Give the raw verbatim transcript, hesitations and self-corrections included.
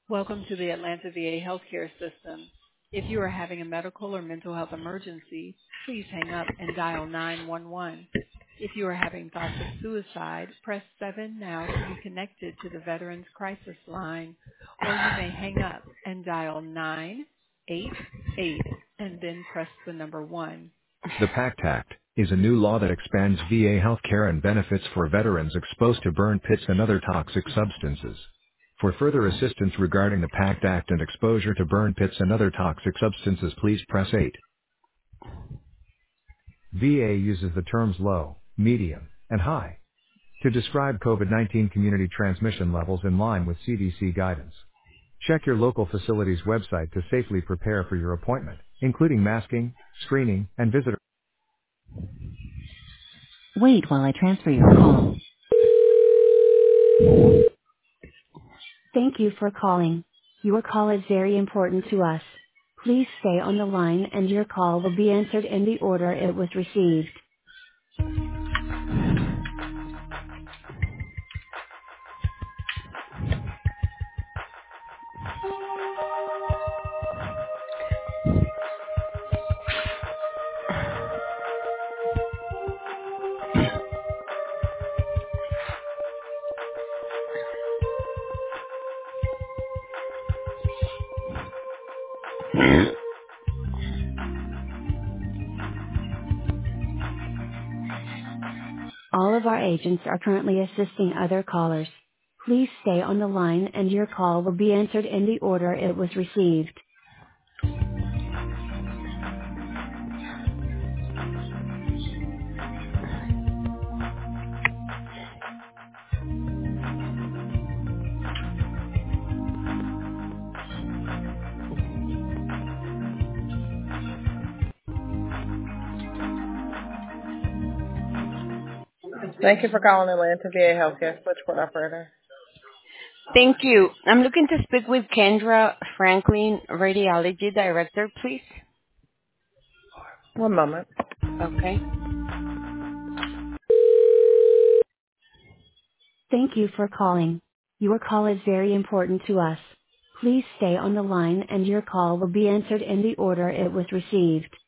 Welcome to the Atlanta V A Healthcare System. If you are having a medical or mental health emergency, please hang up and dial nine one one. If you are having thoughts of suicide, press seven now to be connected to the Veterans Crisis Line, or you may hang up and dial nine eight eight and then press the number one. The PACT Act is a new law that expands V A health care and benefits for veterans exposed to burn pits and other toxic substances. For further assistance regarding the PACT Act and exposure to burn pits and other toxic substances, please press eight. V A uses the terms low, medium, and high to describe COVID nineteen community transmission levels in line with C D C guidance. Check your local facility's website to safely prepare for your appointment, including masking, screening, and visitor. Wait while I transfer your call. Thank you for calling. Your call is very important to us. Please stay on the line and your call will be answered in the order it was received. All of our agents are currently assisting other callers. Please stay on the line and your call will be answered in the order it was received. Thank you for calling Atlanta V A Healthcare Switchboard Operator. Thank you. I'm looking to speak with Kendra Franklin, Radiology Director, please. One moment. Okay. Thank you for calling. Your call is very important to us. Please stay on the line and your call will be answered in the order it was received.